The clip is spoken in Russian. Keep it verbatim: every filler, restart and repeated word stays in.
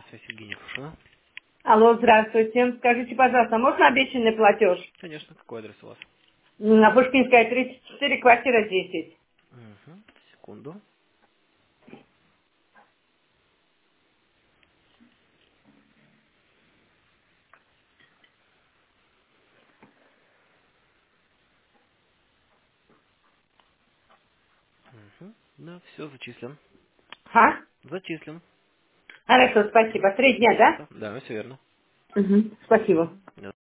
Связь Евгения Кушина. Алло, здравствуйте. Скажите, пожалуйста, можно обещанный платеж? Конечно, какой адрес у вас? На Пушкинская, тридцать четыре, квартира десять. Угу. Секунду. Угу. Да, все зачислен. А? Зачислен. Хорошо, спасибо. Три дня, Пожалуйста. да? Да, все верно. Угу. Спасибо. Угу.